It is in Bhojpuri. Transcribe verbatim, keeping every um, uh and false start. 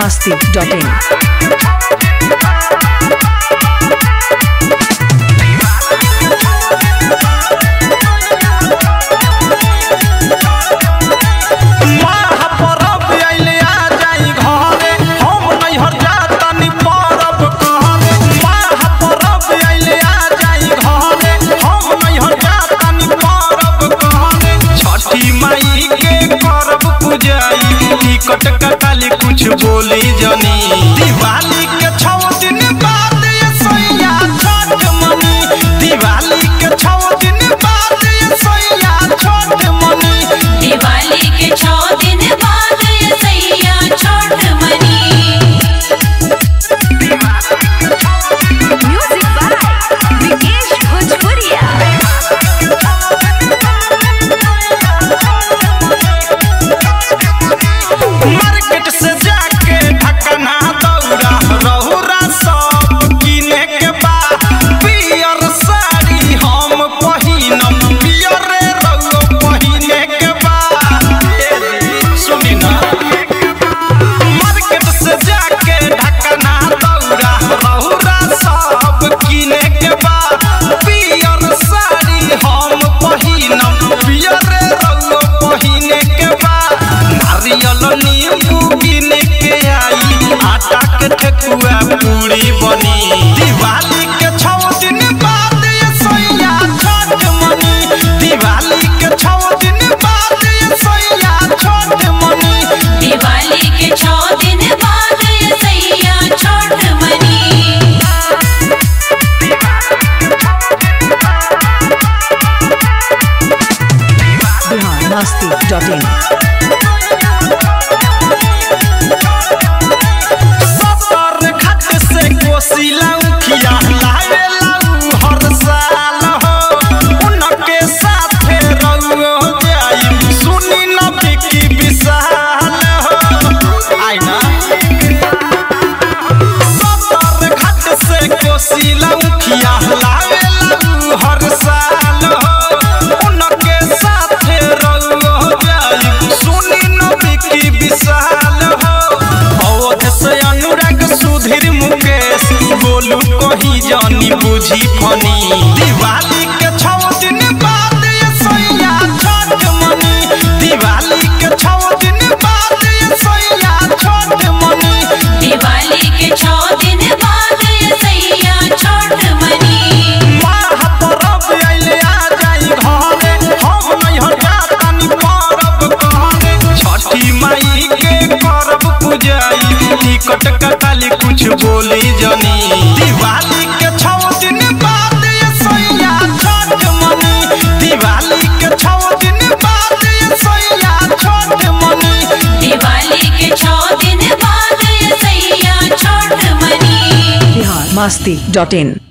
masti dot in. टिकट कटाली कुछ बोली जनी दिवाली के छौ दिन बाद ये सैया छठ मनी दिवाली के छौ दिन बाद ये सैया छठ मनी दिवाली के छौ दिन बाद ये सैया छठ मनी। Music by Vikesh Bhojpuriya. Market से जाके ढकना दौड़ा रहुरा सब किने के बा पियर साड़ी हम पहिनम पियर रउआ पहिने के बा सुनी ना मार्केट से जाके ढकना दौड़ा रहुरा सब किने के बा पियर साड़ी हम पहिनम पियर रउआ पहिने के बा नारियल नींबू किने के आई आटा के ठेकुआ पूरी बनी दिवाली के छौ दिन बाद ये सैया छठ मनी दिवाली के छौ दिन बाद ये सैया छठ मनी दिवाली के छौ दिन बाद ये सैया छठ मनी। Bihar masti dot in. सतर घाट से कोसिला उखिया लावे लाऊ हर साल हो उनके साथे रउओ जाई सुनी न बिकी विशाल हो आई ना सतर घाट से कोसिला उखिया लावे लाऊ हर साल हो उनके साथे रउओ जाई सुनी न बिकी विशाल हो से अनुराग सुधीर मुकेश बोलू कही जानी बुझी फनी दिवाली के छौ दिन बाद ये सैया छठ मनी दिवाली के छौ दिन बाद ये सैया छठ मनी दिवाली के छौ दिन बाद ये सैया छठ मनी। महापर्व आइले आ जाई घरे हम नहीं जातानी परब कहरे छठी माई के करब पूजाई टिकट कटाली कुछ बोली जनी दिवाली के छौ दिन बाद ये सैया छठ मनी दिवाली के छौ दिन बाद ये सैया छठ मनी दिवाली के छौ दिन बाद ये सैया छठ मनी। Bihar masti dot in.